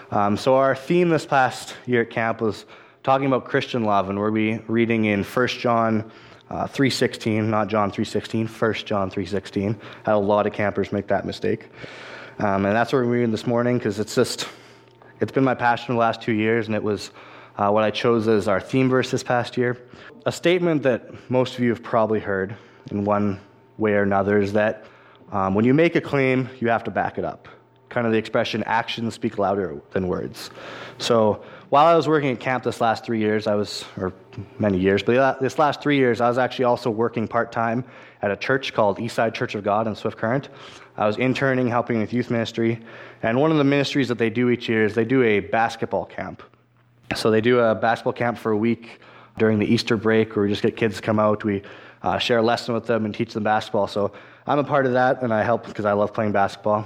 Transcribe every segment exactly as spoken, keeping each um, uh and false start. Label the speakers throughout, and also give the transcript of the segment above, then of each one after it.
Speaker 1: Um, so our theme this past year at camp was talking about Christian love, and we'll be reading in First John uh, three sixteen, not John three sixteen, First John three sixteen. Had a lot of campers make that mistake. Um, and that's what we're reading this morning, because it's just, it's been my passion the last two years, and it was uh, what I chose as our theme verse this past year. A statement that most of you have probably heard in one way or another is that um, when you make a claim, you have to back it up. Kind of the expression, actions speak louder than words. So while I was working at camp this last three years, I was, or many years, but this last three years, I was actually also working part-time at a church called Eastside Church of God in Swift Current. I was interning, helping with youth ministry, and one of the ministries that they do each year is they do a basketball camp. So they do a basketball camp for a week during the Easter break, where we just get kids to come out, we uh, share a lesson with them and teach them basketball. So I'm a part of that, and I help because I love playing basketball.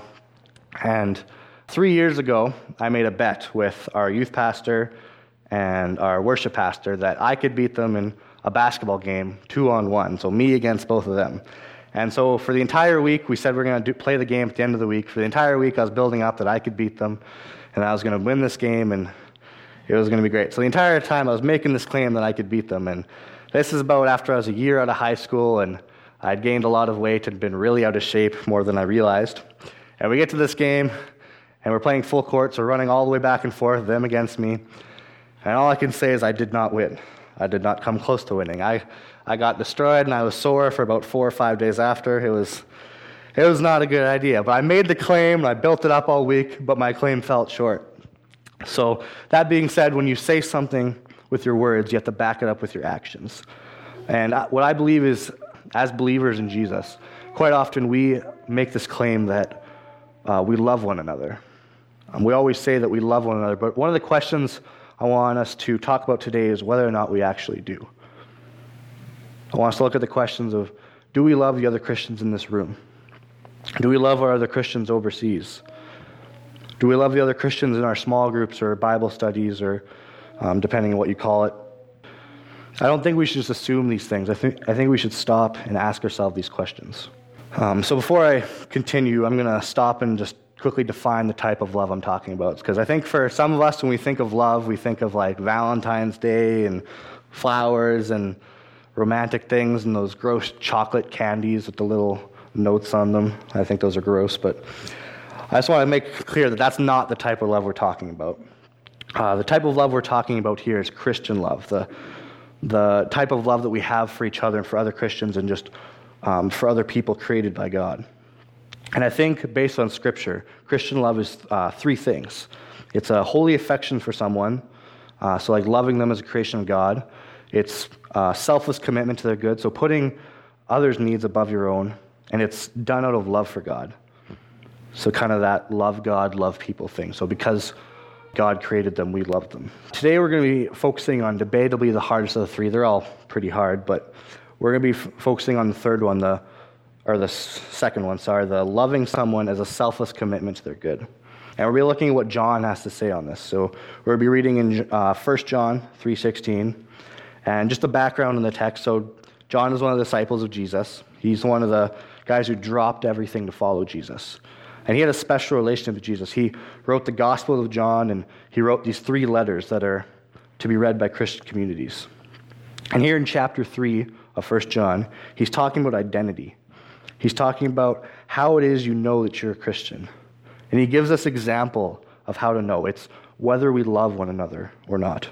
Speaker 1: And three years ago, I made a bet with our youth pastor and our worship pastor that I could beat them in a basketball game, two on one, so me against both of them. And so for the entire week, we said we we're going to play the game at the end of the week. For the entire week, I was building up that I could beat them, and I was going to win this game, and it was going to be great. So the entire time, I was making this claim that I could beat them, and this is about after I was a year out of high school, and I'd gained a lot of weight and been really out of shape, more than I realized. And we get to this game, and we're playing full court, so we're running all the way back and forth, them against me. And all I can say is I did not win. I did not come close to winning. I, I got destroyed, and I was sore for about four or five days after. It was, it was not a good idea. But I made the claim, and I built it up all week, but my claim fell short. So that being said, when you say something with your words, you have to back it up with your actions. And what I believe is, as believers in Jesus, quite often we make this claim that Uh, we love one another. Um, we always say that we love one another, but one of the questions I want us to talk about today is whether or not we actually do. I want us to look at the questions of, do we love the other Christians in this room? Do we love our other Christians overseas? Do we love the other Christians in our small groups or Bible studies, or um, depending on what you call it? I don't think we should just assume these things. I think I think we should stop and ask ourselves these questions. Um, so before I continue, I'm going to stop and just quickly define the type of love I'm talking about. Because I think for some of us, when we think of love, we think of like Valentine's Day and flowers and romantic things and those gross chocolate candies with the little notes on them. I think those are gross, but I just want to make clear that that's not the type of love we're talking about. Uh, the type of love we're talking about here is Christian love, the, the type of love that we have for each other and for other Christians and just Um, for other people created by God. And I think, based on Scripture, Christian love is uh, three things. It's a holy affection for someone, uh, so like loving them as a creation of God. It's uh, selfless commitment to their good, so putting others' needs above your own. And it's done out of love for God. So kind of that love God, love people thing. So because God created them, we love them. Today we're going to be focusing on debatably the hardest of the three. They're all pretty hard, but we're going to be f- focusing on the third one, the or the s- second one, sorry, the loving someone as a selfless commitment to their good. And we'll be looking at what John has to say on this. So we'll be reading in uh, First John three sixteen, and just the background in the text. So John is one of the disciples of Jesus. He's one of the guys who dropped everything to follow Jesus. And he had a special relationship with Jesus. He wrote the Gospel of John, and he wrote these three letters that are to be read by Christian communities. And here in chapter three of First John, he's talking about identity. He's talking about how it is you know that you're a Christian. And he gives us example of how to know. It's whether we love one another or not.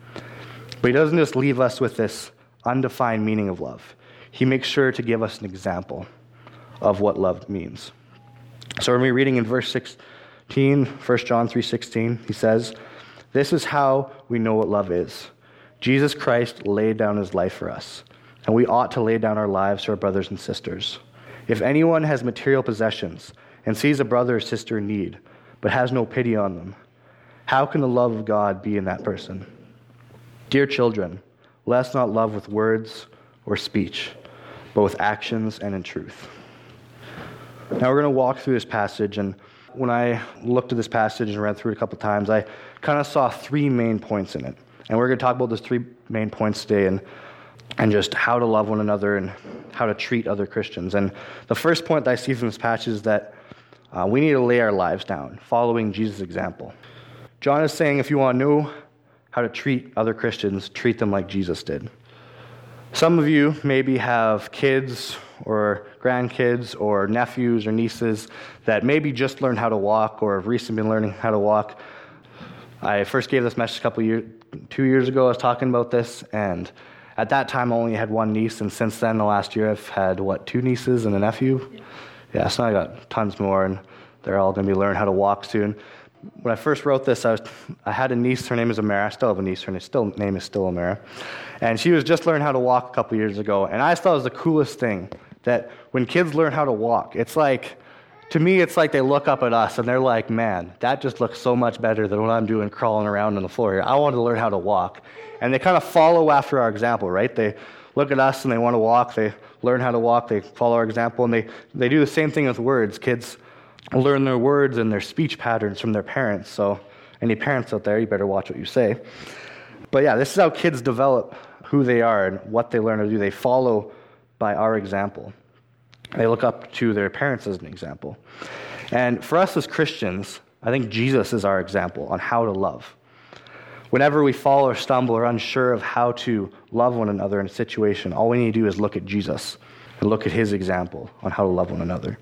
Speaker 1: But he doesn't just leave us with this undefined meaning of love. He makes sure to give us an example of what love means. So we're going to be reading in verse sixteen, First John three sixteen. He says, "This is how we know what love is. Jesus Christ laid down his life for us, and we ought to lay down our lives for our brothers and sisters. If anyone has material possessions and sees a brother or sister in need, but has no pity on them, how can the love of God be in that person? Dear children, let us not love with words or speech, but with actions and in truth." Now we're going to walk through this passage, and when I looked at this passage and read through it a couple times, I kind of saw three main points in it. And we're going to talk about those three main points today, and and just how to love one another and how to treat other Christians. And the first point that I see from this passage is that uh, we need to lay our lives down, following Jesus' example. John is saying if you want to know how to treat other Christians, treat them like Jesus did. Some of you maybe have kids or grandkids or nephews or nieces that maybe just learned how to walk or have recently been learning how to walk. I first gave this message a couple years, two years ago. I was talking about this, and at that time I only had one niece, and since then, the last year, I've had, what, two nieces and a nephew? Yeah, yeah so I got tons more, and they're all going to be learning how to walk soon. When I first wrote this, I, was, I had a niece. Her name is Amara. I still have a niece. Her name, still, name is still Amara. And she was just learning how to walk a couple years ago. And I just thought it was the coolest thing that when kids learn how to walk, it's like, to me, it's like they look up at us and they're like, man, that just looks so much better than what I'm doing crawling around on the floor here. I want to learn how to walk. And they kind of follow after our example, right? They look at us and they want to walk. They learn how to walk. They follow our example. And they, they do the same thing with words. Kids learn their words and their speech patterns from their parents. So any parents out there, you better watch what you say. But yeah, this is how kids develop who they are and what they learn to do. They follow by our example. They look up to their parents as an example. And for us as Christians, I think Jesus is our example on how to love. Whenever we fall or stumble or unsure of how to love one another in a situation, all we need to do is look at Jesus and look at his example on how to love one another.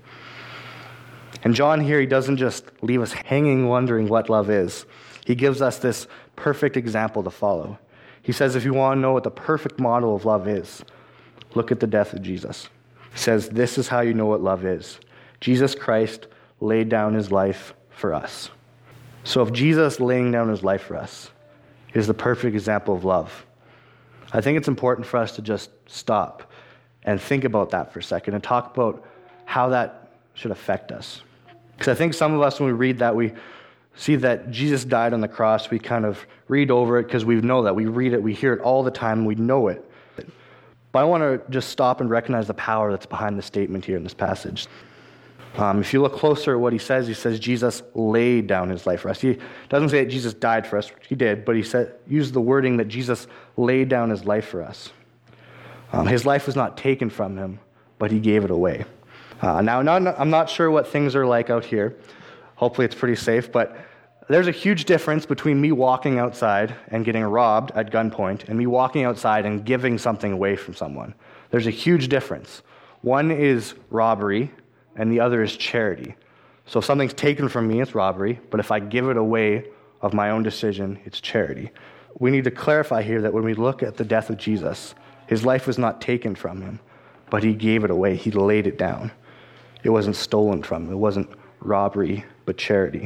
Speaker 1: And John here, he doesn't just leave us hanging wondering what love is. He gives us this perfect example to follow. He says if you want to know what the perfect model of love is, look at the death of Jesus. He says this is how you know what love is. Jesus Christ laid down his life for us. So if Jesus laying down his life for us is the perfect example of love, I think it's important for us to just stop and think about that for a second and talk about how that should affect us. Because I think some of us, when we read that, we see that Jesus died on the cross. We kind of read over it because we know that. We read it, we hear it all the time, and we know it. But I want to just stop and recognize the power that's behind the statement here in this passage. Um, if you look closer at what he says, he says Jesus laid down his life for us. He doesn't say that Jesus died for us. He did, but he said used the wording that Jesus laid down his life for us. Um, his life was not taken from him, but he gave it away. Uh, now, not, I'm not sure what things are like out here. Hopefully it's pretty safe, but there's a huge difference between me walking outside and getting robbed at gunpoint and me walking outside and giving something away from someone. There's a huge difference. One is robbery, and the other is charity. So if something's taken from me, it's robbery, but if I give it away of my own decision, it's charity. We need to clarify here that when we look at the death of Jesus, his life was not taken from him, but he gave it away. He laid it down. It wasn't stolen from him. It wasn't robbery, but charity.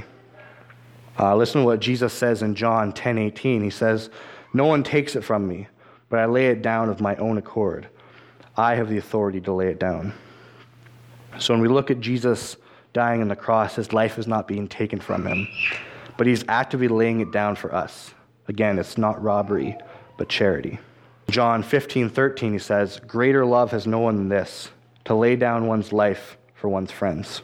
Speaker 1: Uh, listen to what Jesus says in John ten eighteen. He says, "No one takes it from me, but I lay it down of my own accord. I have the authority to lay it down." So when we look at Jesus dying on the cross, his life is not being taken from him, but he's actively laying it down for us. Again, it's not robbery, but charity. John fifteen thirteen, he says, "Greater love has no one than this, to lay down one's life for one's friends."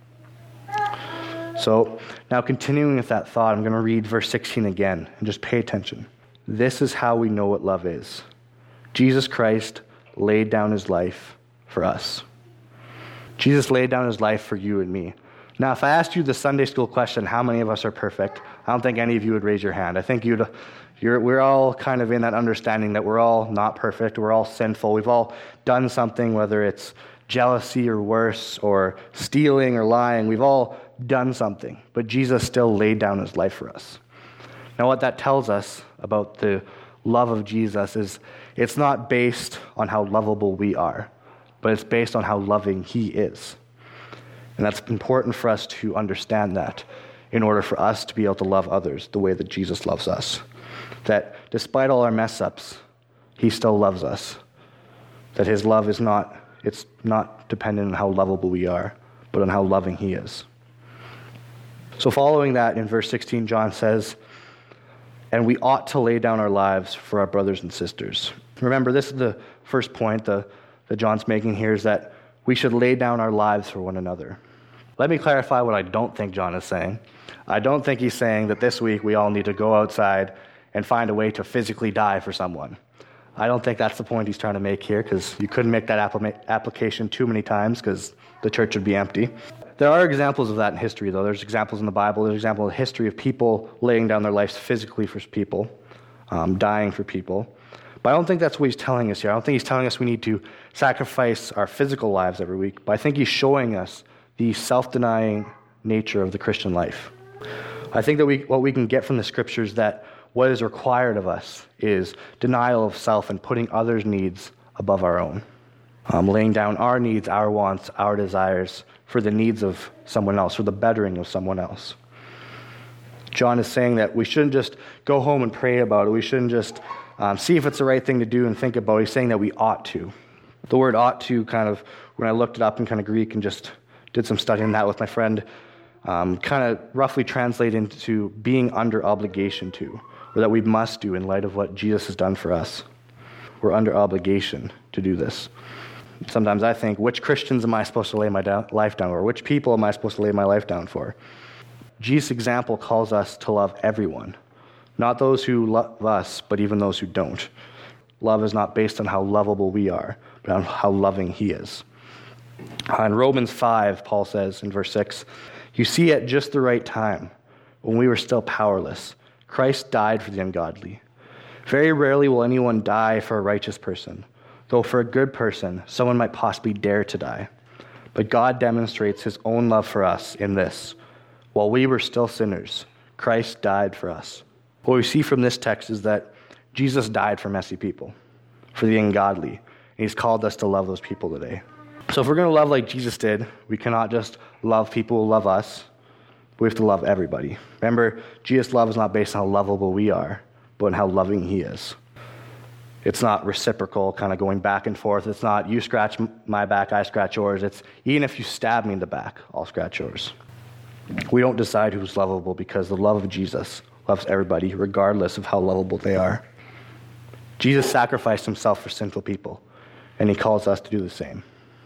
Speaker 1: So now continuing with that thought, I'm going to read verse sixteen again, and just pay attention. This is how we know what love is. Jesus Christ laid down his life for us. Jesus laid down his life for you and me. Now, if I asked you the Sunday school question, how many of us are perfect? I don't think any of you would raise your hand. I think you'd, you're, we're all kind of in that understanding that we're all not perfect. We're all sinful. We've all done something, whether it's jealousy or worse, or stealing or lying. We've all done something, but Jesus still laid down his life for us. Now, what that tells us about the love of Jesus is it's not based on how lovable we are, but it's based on how loving he is. And that's important for us to understand that in order for us to be able to love others the way that Jesus loves us. That despite all our mess-ups, he still loves us. That his love is not, it's not dependent on how lovable we are, but on how loving he is. So following that, in verse sixteen, John says, "And we ought to lay down our lives for our brothers and sisters." Remember, this is the first point the, that John's making here, is that we should lay down our lives for one another. Let me clarify what I don't think John is saying. I don't think he's saying that this week we all need to go outside and find a way to physically die for someone. I don't think that's the point he's trying to make here, because you couldn't make that applica- application too many times because the church would be empty. There are examples of that in history, though. There's examples in the Bible. There's examples in history of people laying down their lives physically for people, um, dying for people. But I don't think that's what he's telling us here. I don't think he's telling us we need to sacrifice our physical lives every week, but I think he's showing us the self-denying nature of the Christian life. I think that we what we can get from the scriptures that what is required of us is denial of self and putting others' needs above our own. Um, laying down our needs, our wants, our desires for the needs of someone else, for the bettering of someone else. John is saying that we shouldn't just go home and pray about it. We shouldn't just um, see if it's the right thing to do and think about it. He's saying that we ought to. The word ought to kind of, when I looked it up in kind of Greek and just did some studying that with my friend, um, kind of roughly translate into being under obligation to, or that we must do in light of what Jesus has done for us. We're under obligation to do this. Sometimes I think, which Christians am I supposed to lay my down, life down for? Which people am I supposed to lay my life down for? Jesus' example calls us to love everyone, not those who love us, but even those who don't. Love is not based on how lovable we are, but on how loving he is. In Romans five, Paul says in verse six, "You see, at just the right time, when we were still powerless, Christ died for the ungodly. Very rarely will anyone die for a righteous person, though for a good person, someone might possibly dare to die. But God demonstrates his own love for us in this: while we were still sinners, Christ died for us." What we see from this text is that Jesus died for messy people, for the ungodly, and he's called us to love those people today. So if we're going to love like Jesus did, we cannot just love people who love us. We have to love everybody. Remember, Jesus' love is not based on how lovable we are, but on how loving he is. It's not reciprocal, kind of going back and forth. It's not you scratch my back, I scratch yours. It's even if you stab me in the back, I'll scratch yours. We don't decide who's lovable because the love of Jesus loves everybody, regardless of how lovable they are. Jesus sacrificed himself for sinful people, and he calls us to do the same.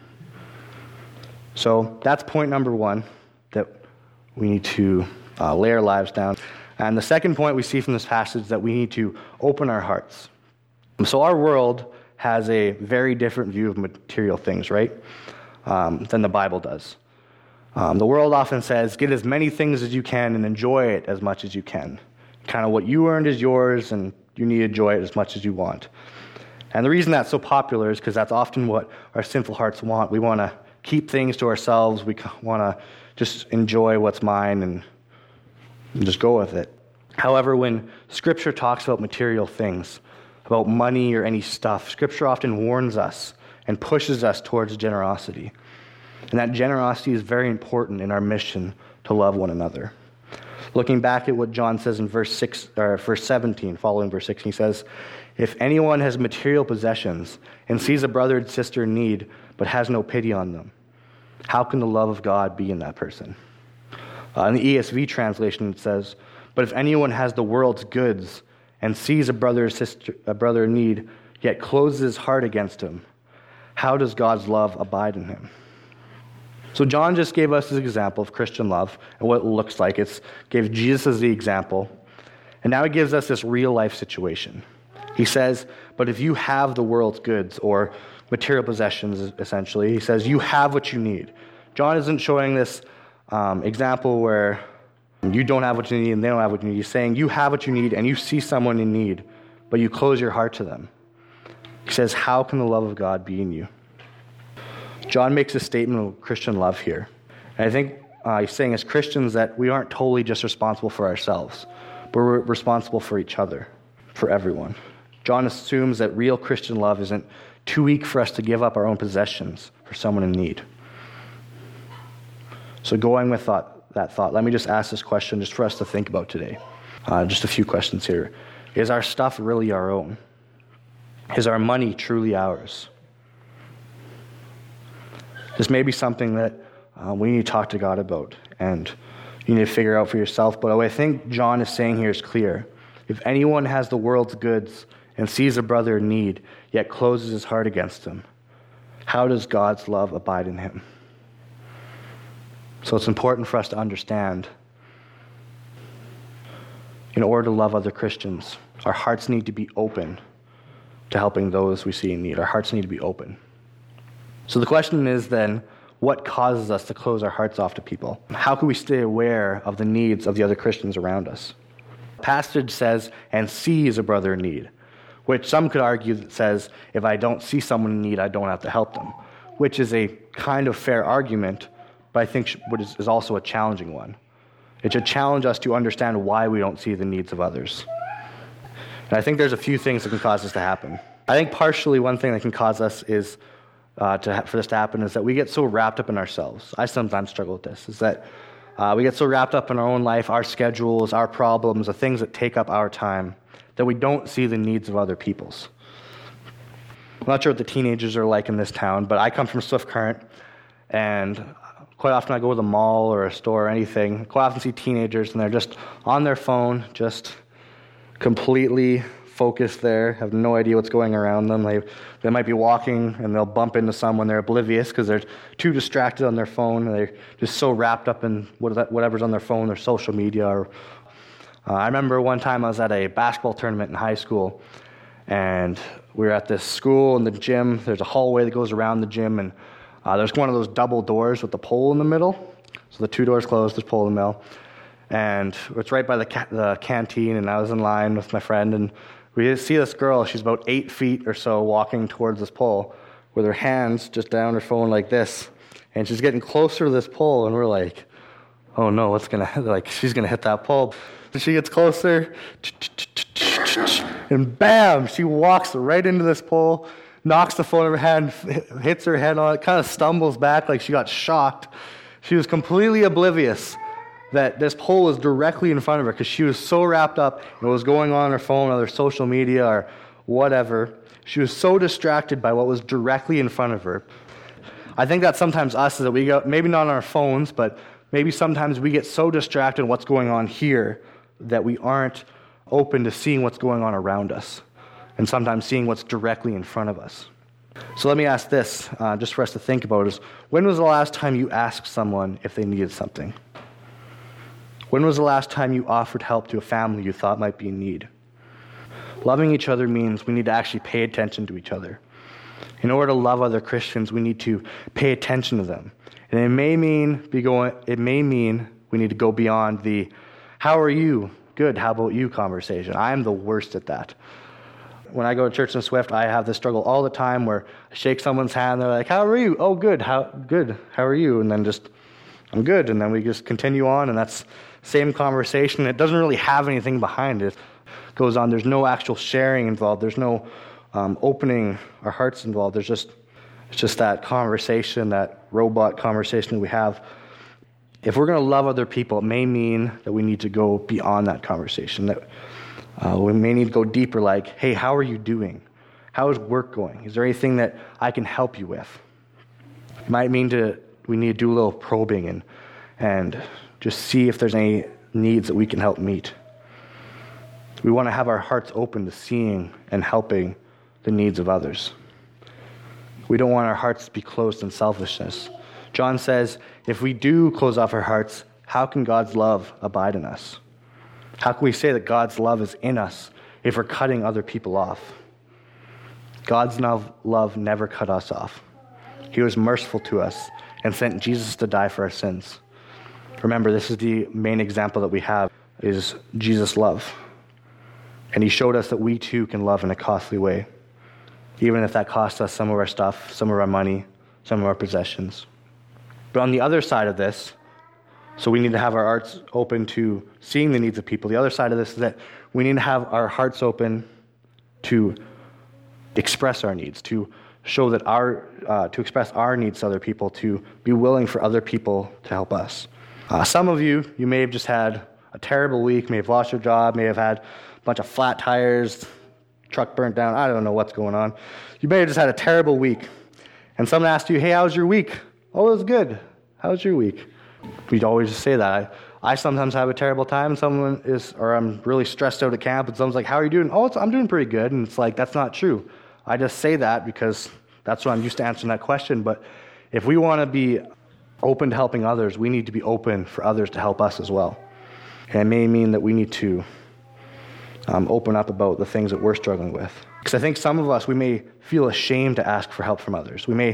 Speaker 1: So that's point number one, that we need to uh, lay our lives down. And the second point we see from this passage is that we need to open our hearts. So our world has a very different view of material things, right, um, than the Bible does. Um, the world often says, get as many things as you can and enjoy it as much as you can. Kind of what you earned is yours, and you need to enjoy it as much as you want. And the reason that's so popular is because that's often what our sinful hearts want. We want to keep things to ourselves. We want to just enjoy what's mine and, and just go with it. However, when Scripture talks about material things, about money or any stuff, Scripture often warns us and pushes us towards generosity. And that generosity is very important in our mission to love one another. Looking back at what John says in verse six or verse seventeen, following verse sixteen, he says, "If anyone has material possessions and sees a brother and sister in need, but has no pity on them, how can the love of God be in that person?" Uh, in the E S V translation, it says, "But if anyone has the world's goods and sees a brother or sister, a brother in need, yet closes his heart against him, how does God's love abide in him?" So John just gave us his example of Christian love and what it looks like. It's gave Jesus as the example. And now he gives us this real life situation. He says, but if you have the world's goods, or material possessions, essentially, he says, you have what you need. John isn't showing this um, example where you don't have what you need and they don't have what you need. He's saying you have what you need and you see someone in need, but you close your heart to them. He says, how can the love of God be in you? John makes a statement of Christian love here. And I think uh, he's saying as Christians that we aren't totally just responsible for ourselves, but we're responsible for each other, for everyone. John assumes that real Christian love isn't too weak for us to give up our own possessions for someone in need. So going with thought, that thought, let me just ask this question just for us to think about today. Uh, just a few questions here. Is our stuff really our own? Is our money truly ours? This may be something that uh, we need to talk to God about, and you need to figure out for yourself. But what I think John is saying here is clear. If anyone has the world's goods and sees a brother in need, yet closes his heart against him, how does God's love abide in him? So it's important for us to understand, in order to love other Christians, our hearts need to be open to helping those we see in need. Our hearts need to be open. So the question is then, what causes us to close our hearts off to people? How can we stay aware of the needs of the other Christians around us? The passage says, and sees a brother in need, which some could argue that says, if I don't see someone in need, I don't have to help them, which is a kind of fair argument, but I think is also a challenging one. It should challenge us to understand why we don't see the needs of others. And I think there's a few things that can cause this to happen. I think partially one thing that can cause us is uh, to ha- for this to happen is that we get so wrapped up in ourselves. I sometimes struggle with this, is that uh, we get so wrapped up in our own life, our schedules, our problems, the things that take up our time, that we don't see the needs of other people's. I'm not sure what the teenagers are like in this town, but I come from Swift Current, and quite often I go to the mall or a store or anything, quite often see teenagers, and they're just on their phone, just completely focused there, have no idea what's going around them. They they might be walking, and they'll bump into someone. They're oblivious because they're too distracted on their phone, and they're just so wrapped up in whatever's on their phone, their social media. Or uh, I remember one time I was at a basketball tournament in high school, and we were at this school in the gym. There's a hallway that goes around the gym, and uh, there's one of those double doors with the pole in the middle. So the two doors closed, there's pole in the middle. And it's right by the, ca- the canteen, and I was in line with my friend, and we see this girl. She's about eight feet or so walking towards this pole with her hands just down her phone like this, and she's getting closer to this pole, and we're like, oh no, what's gonna like? She's gonna hit that pole. And she gets closer, and bam, she walks right into this pole, knocks the phone in her hand, hits her head on it, kind of stumbles back like she got shocked. She was completely oblivious that this pole was directly in front of her because she was so wrapped up in what was going on on her phone or her social media or whatever. She was so distracted by what was directly in front of her. I think that sometimes us is that we go, maybe not on our phones, but maybe sometimes we get so distracted in what's going on here that we aren't open to seeing what's going on around us and sometimes seeing what's directly in front of us. So let me ask this, uh, just for us to think about, is when was the last time you asked someone if they needed something? When was the last time you offered help to a family you thought might be in need? Loving each other means we need to actually pay attention to each other. In order to love other Christians, we need to pay attention to them. And it may mean be going, it may mean we need to go beyond the, how are you? Good, how about you conversation. I am the worst at that. When I go to church in Swift, I have this struggle all the time where I shake someone's hand, they're like, how are you? Oh, good, how good, how are you? And then just, I'm good, and then we just continue on, and that's same conversation. It doesn't really have anything behind it. It goes on. There's no actual sharing involved. There's no um, opening our hearts involved. There's just it's just that conversation, that robot conversation that we have. If we're going to love other people, it may mean that we need to go beyond that conversation. That uh, we may need to go deeper. Like, hey, how are you doing? How is work going? Is there anything that I can help you with? It might mean to we need to do a little probing and and. Just see if there's any needs that we can help meet. We want to have our hearts open to seeing and helping the needs of others. We don't want our hearts to be closed in selfishness. John says, if we do close off our hearts, how can God's love abide in us? How can we say that God's love is in us if we're cutting other people off? God's love never cut us off. He was merciful to us and sent Jesus to die for our sins. Remember, this is the main example that we have, is Jesus' love. And he showed us that we too can love in a costly way, even if that costs us some of our stuff, some of our money, some of our possessions. But on the other side of this, so we need to have our hearts open to seeing the needs of people. The other side of this is that we need to have our hearts open to express our needs, to show that our, uh, to express our needs to other people, to be willing for other people to help us. Uh, some of you, you may have just had a terrible week, may have lost your job, may have had a bunch of flat tires, truck burnt down, I don't know what's going on. You may have just had a terrible week. And someone asked you, hey, how was your week? Oh, it was good. How was your week? We'd always just say that. I, I sometimes have a terrible time, and someone is, or I'm really stressed out at camp, and someone's like, how are you doing? Oh, it's, I'm doing pretty good. And it's like, that's not true. I just say that because that's what I'm used to answering that question. But if we want to be open to helping others, we need to be open for others to help us as well. And it may mean that we need to um, open up about the things that we're struggling with. Because I think some of us, we may feel ashamed to ask for help from others. We may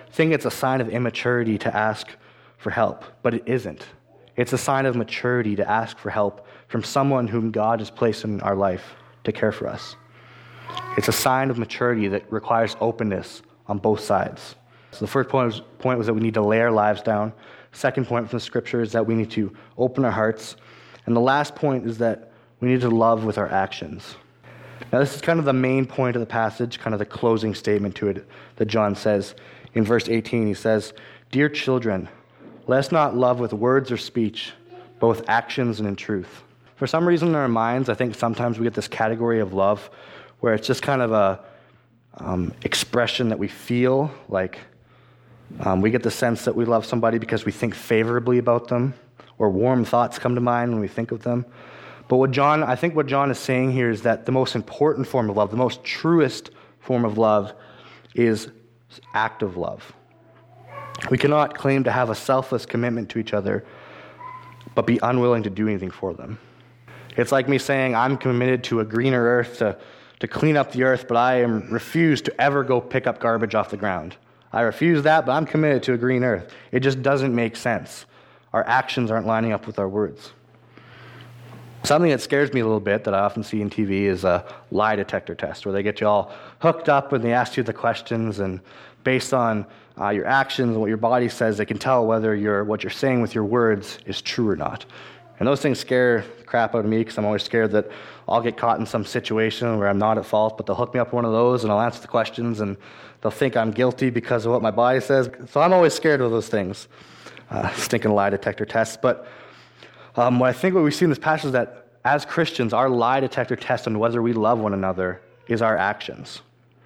Speaker 1: think it's a sign of immaturity to ask for help, but it isn't. It's a sign of maturity to ask for help from someone whom God has placed in our life to care for us. It's a sign of maturity that requires openness on both sides. So the first point was, point was that we need to lay our lives down. Second point from the scripture is that we need to open our hearts. And the last point is that we need to love with our actions. Now this is kind of the main point of the passage, kind of the closing statement to it that John says. In verse eighteen, he says, "Dear children, let us not love with words or speech, but with actions and in truth." For some reason in our minds, I think sometimes we get this category of love where it's just kind of a um, expression that we feel, like um, we get the sense that we love somebody because we think favorably about them, or warm thoughts come to mind when we think of them. But what John, I think what John is saying here is that the most important form of love, the most truest form of love, is active love. We cannot claim to have a selfless commitment to each other, but be unwilling to do anything for them. It's like me saying, I'm committed to a greener earth, to, to clean up the earth, but I am refuse to ever go pick up garbage off the ground. I refuse that, but I'm committed to a green earth. It just doesn't make sense. Our actions aren't lining up with our words. Something that scares me a little bit that I often see in T V is a lie detector test, where they get you all hooked up and they ask you the questions, and based on uh, your actions and what your body says, they can tell whether you're, what you're saying with your words is true or not. And those things scare the crap out of me because I'm always scared that I'll get caught in some situation where I'm not at fault, but they'll hook me up with one of those and I'll answer the questions and they'll think I'm guilty because of what my body says. So I'm always scared of those things, uh, stinking lie detector tests. But um, what I think what we see in this passage is that as Christians, our lie detector test on whether we love one another is our actions.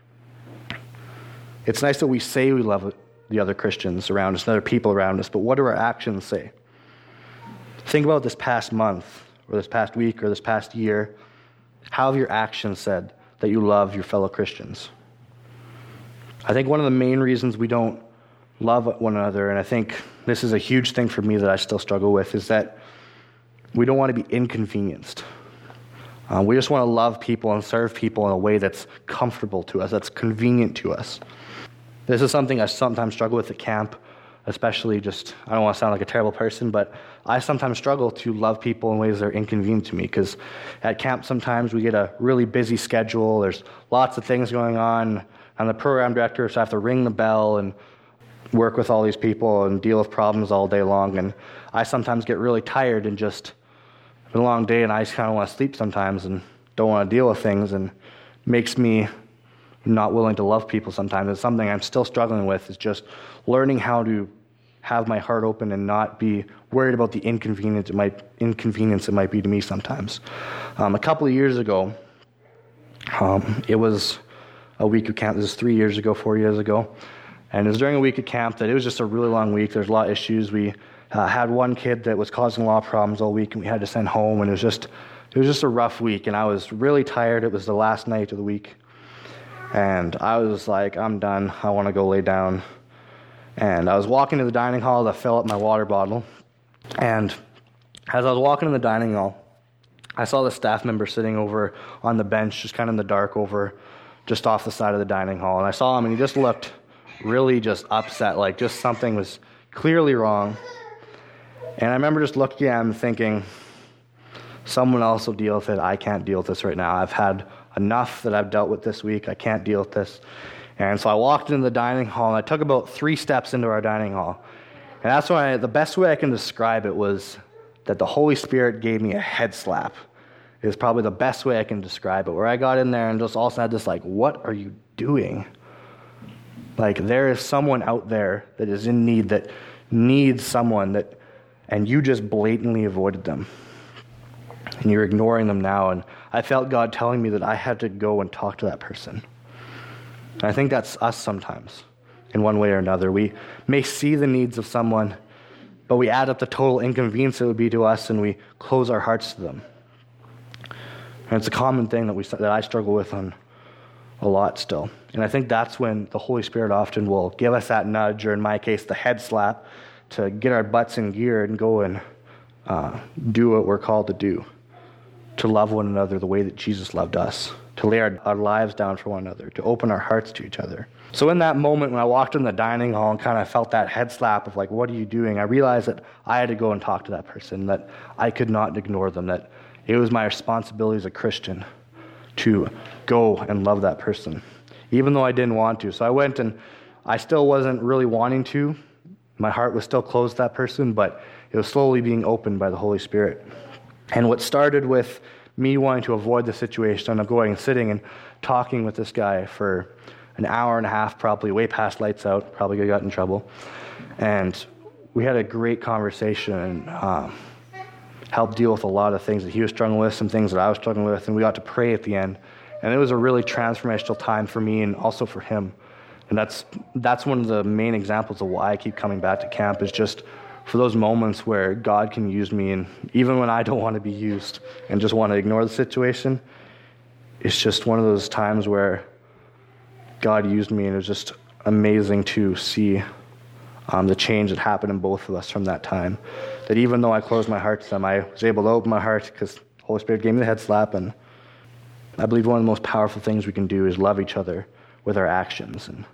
Speaker 1: It's nice that we say we love the other Christians around us and other people around us, but what do our actions say? Think about this past month, or this past week, or this past year. How have your actions said that you love your fellow Christians? I think one of the main reasons we don't love one another, and I think this is a huge thing for me that I still struggle with, is that we don't want to be inconvenienced. Uh, we just want to love people and serve people in a way that's comfortable to us, that's convenient to us. This is something I sometimes struggle with at camp, especially just, I don't want to sound like a terrible person, but I sometimes struggle to love people in ways that are inconvenient to me, because at camp sometimes we get a really busy schedule, there's lots of things going on. I'm the program director, so I have to ring the bell and work with all these people and deal with problems all day long, and I sometimes get really tired and just, it's been a long day and I just kind of want to sleep sometimes and don't want to deal with things, and makes me not willing to love people sometimes. It's something I'm still struggling with, is just learning how to have my heart open and not be worried about the inconvenience it might inconvenience it might be to me sometimes. Um, a couple of years ago, um, it was a week of camp. This was three years ago, four years ago, and it was during a week of camp that it was just a really long week. There's a lot of issues. We uh, had one kid that was causing a lot of problems all week, and we had to send home, and it was just it was just a rough week, and I was really tired. It was the last night of the week. And I was like, I'm done. I want to go lay down. And I was walking to the dining hall to fill up my water bottle. And as I was walking in the dining hall, I saw the staff member sitting over on the bench, just kind of in the dark over, just off the side of the dining hall. And I saw him, and he just looked really just upset, like just something was clearly wrong. And I remember just looking at him thinking, someone else will deal with it. I can't deal with this right now. I've had enough that I've dealt with this week. I can't deal with this. And so I walked into the dining hall, and I took about three steps into our dining hall. And that's when I, the best way I can describe it was that the Holy Spirit gave me a head slap. It was probably the best way I can describe it, where I got in there and just also had this like, what are you doing? Like, there is someone out there that is in need, that needs someone, that, and you just blatantly avoided them. And you're ignoring them now. And I felt God telling me that I had to go and talk to that person. And I think that's us sometimes, in one way or another. We may see the needs of someone, but we add up the total inconvenience it would be to us, and we close our hearts to them. And it's a common thing that we that I struggle with on a lot still. And I think that's when the Holy Spirit often will give us that nudge, or in my case, the head slap, to get our butts in gear and go and uh, do what we're called to do. to love one another the way that Jesus loved us, to lay our, our lives down for one another, to open our hearts to each other. So in that moment when I walked in the dining hall and kind of felt that head slap of like, what are you doing? I realized that I had to go and talk to that person, that I could not ignore them, that it was my responsibility as a Christian to go and love that person, even though I didn't want to. So I went, and I still wasn't really wanting to. My heart was still closed to that person, but it was slowly being opened by the Holy Spirit. And what started with me wanting to avoid the situation of going and sitting and talking with this guy for an hour and a half, probably way past lights out, probably got in trouble. And we had a great conversation and um, helped deal with a lot of things that he was struggling with, some things that I was struggling with, and we got to pray at the end. And it was a really transformational time for me and also for him. And that's that's one of the main examples of why I keep coming back to camp, is just for those moments where God can use me, and even when I don't want to be used and just want to ignore the situation, it's just one of those times where God used me, and it was just amazing to see um, the change that happened in both of us from that time. That even though I closed my heart to them, I was able to open my heart because the Holy Spirit gave me the head slap. And I believe one of the most powerful things we can do is love each other with our actions. And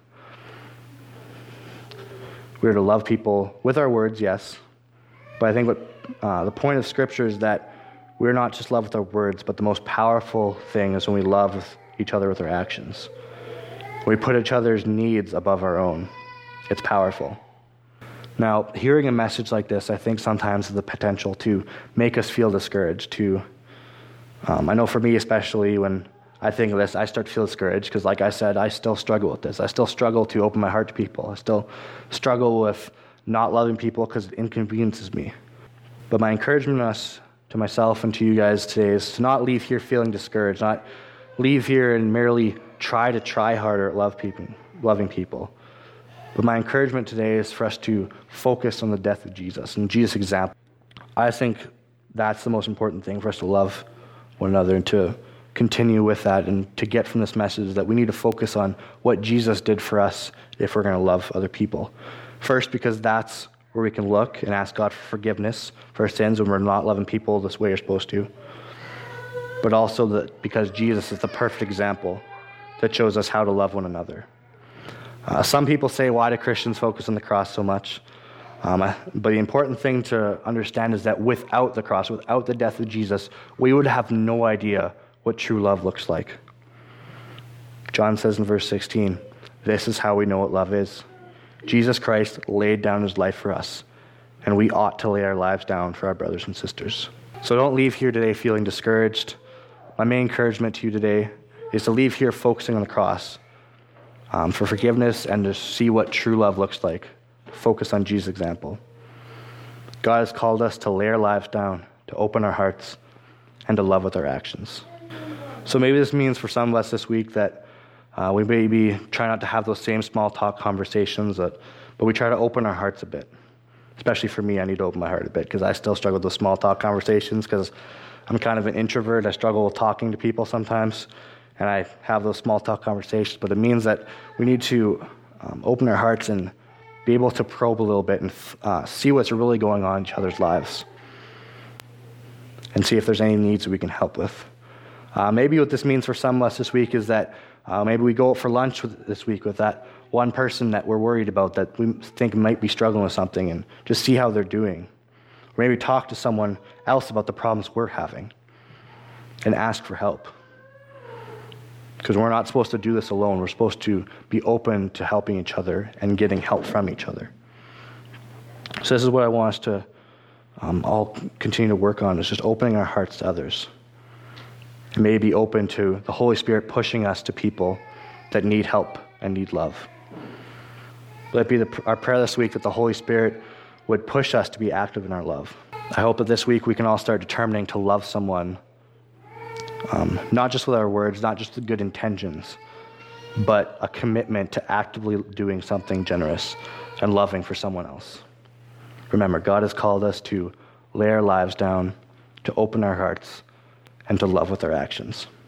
Speaker 1: we're to love people with our words, yes. But I think what uh, the point of Scripture is that we're not just love with our words, but the most powerful thing is when we love with each other with our actions. When we put each other's needs above our own. It's powerful. Now, hearing a message like this, I think sometimes has the potential to make us feel discouraged. To, um, I know for me especially, when I think of this, I start to feel discouraged because, like I said, I still struggle with this. I still struggle to open my heart to people. I still struggle with not loving people because it inconveniences me. But my encouragement to us, to myself and to you guys today, is to not leave here feeling discouraged, not leave here and merely try to try harder at love people, loving people. But my encouragement today is for us to focus on the death of Jesus and Jesus' example. I think that's the most important thing for us to love one another and to continue with that, and to get from this message that we need to focus on what Jesus did for us if we're going to love other people. First, because that's where we can look and ask God for forgiveness for our sins when we're not loving people this way you're supposed to. But also that because Jesus is the perfect example that shows us how to love one another. Uh, some people say, why do Christians focus on the cross so much? Um, but the important thing to understand is that without the cross, without the death of Jesus, we would have no idea what true love looks like. John says in verse sixteen, this is how we know what love is. Jesus Christ laid down his life for us, and we ought to lay our lives down for our brothers and sisters. So don't leave here today feeling discouraged. My main encouragement to you today is to leave here focusing on the cross um, for forgiveness and to see what true love looks like. Focus on Jesus' example. God has called us to lay our lives down, to open our hearts, and to love with our actions. So maybe this means for some of us this week that uh, we maybe try not to have those same small talk conversations, that, but we try to open our hearts a bit. Especially for me, I need to open my heart a bit because I still struggle with those small talk conversations because I'm kind of an introvert. I struggle with talking to people sometimes, and I have those small talk conversations. But it means that we need to um, open our hearts and be able to probe a little bit and uh, see what's really going on in each other's lives and see if there's any needs that we can help with. Uh, maybe what this means for some of us this week is that uh, maybe we go out for lunch with, this week with that one person that we're worried about that we think might be struggling with something, and just see how they're doing. Or maybe talk to someone else about the problems we're having and ask for help. Because we're not supposed to do this alone. We're supposed to be open to helping each other and getting help from each other. So this is what I want us to um, all continue to work on, is just opening our hearts to others. And maybe be open to the Holy Spirit pushing us to people that need help and need love. Let it be the, our prayer this week that the Holy Spirit would push us to be active in our love. I hope that this week we can all start determining to love someone, um, not just with our words, not just the good intentions, but a commitment to actively doing something generous and loving for someone else. Remember, God has called us to lay our lives down, to open our hearts, and to love with our actions.